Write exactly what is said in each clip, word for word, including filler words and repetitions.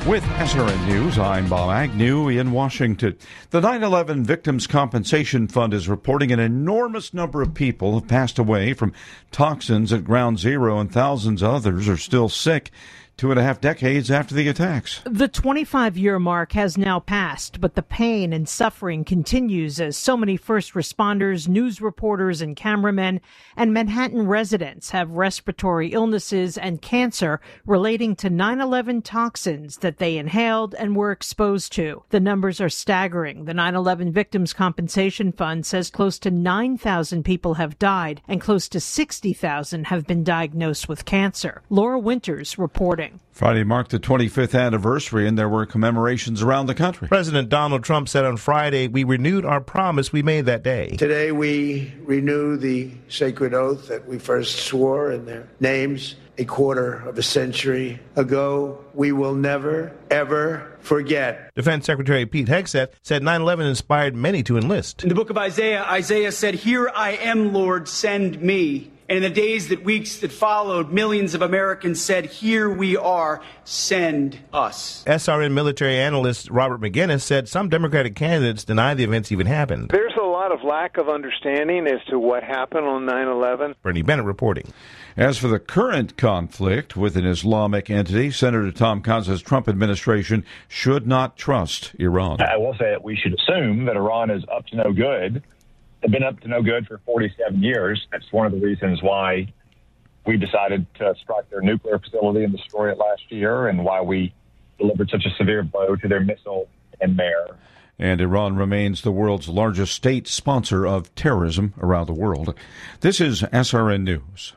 With S R N News, I'm Bob Agnew in Washington. The nine eleven Victims Compensation Fund is reporting an enormous number of people have passed away from toxins at Ground Zero, and thousands of others are still sick two and a half decades after the attacks. The twenty-five-year mark has now passed, but the pain and suffering continues as so many first responders, news reporters, and cameramen and Manhattan residents have respiratory illnesses and cancer relating to nine eleven toxins that they inhaled and were exposed to. The numbers are staggering. The nine eleven Victims Compensation Fund says close to nine thousand people have died and close to sixty thousand have been diagnosed with cancer. Laura Winters reporting. Friday marked the twenty-fifth anniversary, and there were commemorations around the country. President Donald Trump said on Friday, "We renewed our promise we made that day." Today we renew the sacred oath that we first swore in their names a quarter of a century ago. We will never, ever forget. Defense Secretary Pete Hegseth said nine eleven inspired many to enlist. In the book of Isaiah, Isaiah said, "Here I am, Lord, send me." And in the days that weeks that followed, millions of Americans said, "Here we are, send us." S R N military analyst Robert McGinnis said some Democratic candidates deny the events even happened. There's a lot of lack of understanding as to what happened on nine eleven. Bernie Bennett reporting. As for the current conflict with an Islamic entity, Senator Tom Cotton says Trump administration should not trust Iran. I will say that we should assume that Iran is up to no good. They've been up to no good for forty-seven years. That's one of the reasons why we decided to strike their nuclear facility and destroy it last year, and why we delivered such a severe blow to their missile and Mare. And Iran remains the world's largest state sponsor of terrorism around the world. This is S R N News.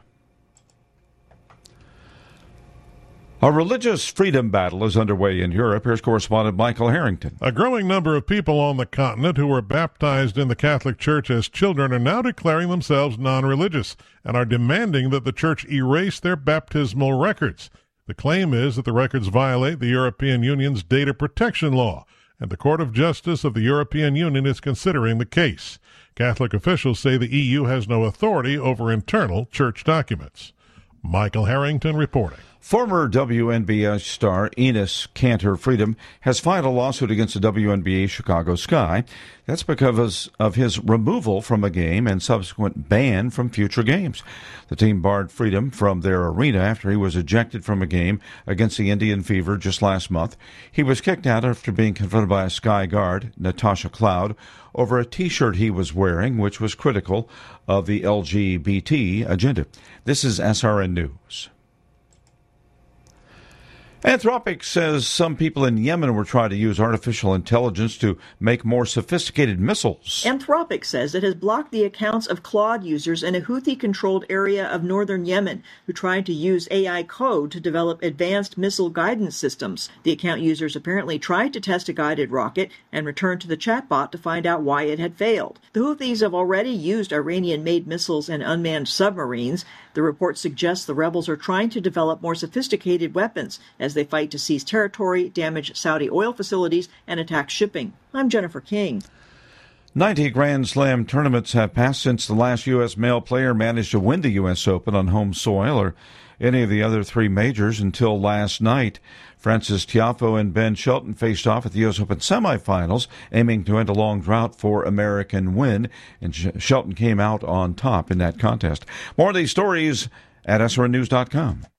A religious freedom battle is underway in Europe. Here's correspondent Michael Harrington. A growing number of people on the continent who were baptized in the Catholic Church as children are now declaring themselves non-religious and are demanding that the Church erase their baptismal records. The claim is that the records violate the European Union's data protection law, and the Court of Justice of the European Union is considering the case. Catholic officials say the E U has no authority over internal church documents. Michael Harrington reporting. Former W N B A star Enes Kanter Freedom has filed a lawsuit against the W N B A Chicago Sky. That's because of his removal from a game and subsequent ban from future games. The team barred Freedom from their arena after he was ejected from a game against the Indian Fever just last month. He was kicked out after being confronted by a Sky guard, Natasha Cloud, over a T-shirt he was wearing, which was critical of the L G B T agenda. This is S R N News. Anthropic says some people in Yemen were trying to use artificial intelligence to make more sophisticated missiles. Anthropic says it has blocked the accounts of Claude users in a Houthi-controlled area of northern Yemen who tried to use A I code to develop advanced missile guidance systems. The account users apparently tried to test a guided rocket and returned to the chatbot to find out why it had failed. The Houthis have already used Iranian-made missiles and unmanned submarines. The report suggests the rebels are trying to develop more sophisticated weapons as they fight to seize territory, damage Saudi oil facilities, and attack shipping. I'm Jennifer King. ninety Grand Slam tournaments have passed since the last U S male player managed to win the U S Open on home soil or any of the other three majors until last night. Francis Tiafoe and Ben Shelton faced off at the U S Open semifinals, aiming to end a long drought for American win, and Shelton came out on top in that contest. More of these stories at S R N news dot com.